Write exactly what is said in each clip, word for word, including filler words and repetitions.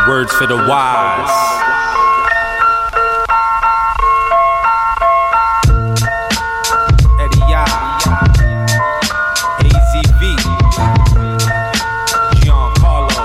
Words for the wise. Eddie I, A Z V, Giancarlo.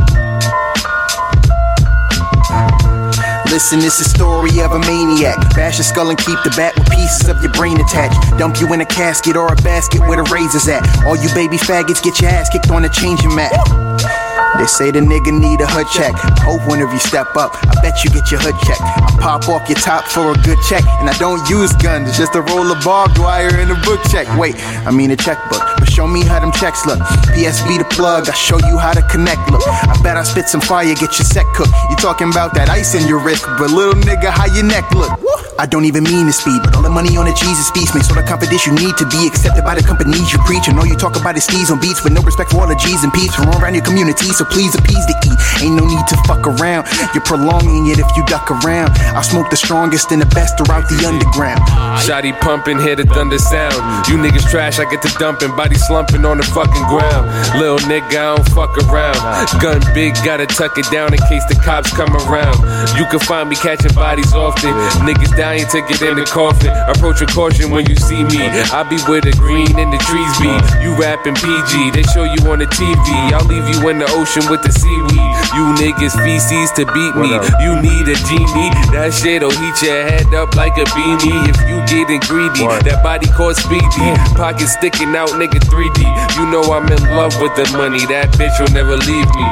Listen, it's the story of a maniac. Bash your skull and keep the bat with pieces of your brain attached. Dump you in a casket or a basket where the razor's at. All you baby faggots get your ass kicked on the changing mat. They say the nigga need a hood check. Hope whenever you step up, I bet you get your hood checked. I pop off your top for a good check. And I don't use guns, it's just a roll of barbed wire and a book check. Wait, I mean a checkbook, but show me how them checks look. P S B the plug, I show you how to connect. Look, I bet I spit some fire, get your set cooked. You talking about that ice in your wrist, but little nigga, how your neck look? I don't even mean to speed, but all the money on the Jesus piece makes all the confidence you need to be accepted by the companies you preach. And all you talk about is steez on beats with no respect for all the G's and P's from all around your community. So please appease the E. Ain't no need to fuck around. You're prolonging it if you duck around. I smoke the strongest and the best throughout the underground. Shotty pumping, hear the thunder sound. You niggas trash, I get to dumping, body slumping on the fucking ground. Little nigga, I don't fuck around. Gun big, gotta tuck it down in case the cops come around. You can find me catching bodies often. Niggas dying to get in the coffin. Approach with caution when you see me. I be where the green and the trees be. You rapping P G, they show you on the T V. I'll leave you in the ocean with the seaweed. You niggas feces to beat me. You need a genie. That shit'll heat your head up like a beanie. If you getting greedy, that body caught speedy. Pockets sticking out, nigga three D. You know I'm in love with the money. That bitch will never leave me.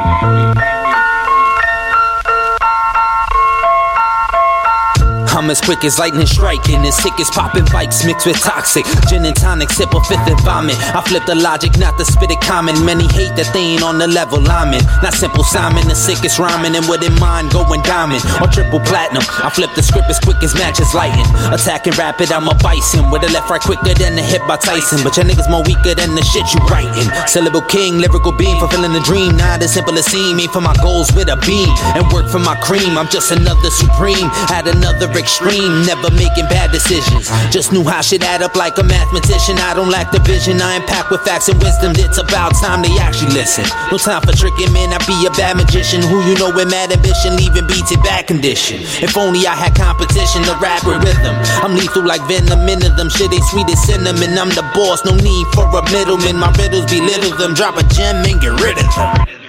I'm as quick as lightning striking, as sick as popping bikes mixed with toxic. Gin and tonic, sip a fifth and vomit. I flip the logic, not the spit it common. Many hate that they ain't on the level I'm in. Not simple Simon, the sickest rhyming, and wouldn't mind going diamond or triple platinum. I flip the script as quick as matches lighting. Attacking rapid, I'm a bison with a left right quicker than the hip by Tyson. But your niggas more weaker than the shit you writing. Syllable king, lyrical beam, fulfilling the dream. Not as simple as seem. Aim for my goals with a beam and work for my cream. I'm just another supreme, had another extreme, never making bad decisions. Just knew how shit add up like a mathematician. I don't lack the vision, I am packed with facts and wisdom. It's about time they actually listen. No time for tricking, man, I be a bad magician. Who you know with mad ambition, leaving beats in bad condition. If only I had competition to rap with rhythm. I'm lethal like venom into them, shit ain't sweet as cinnamon. I'm the boss, no need for a middleman. My riddles belittle them, drop a gem and get rid of them.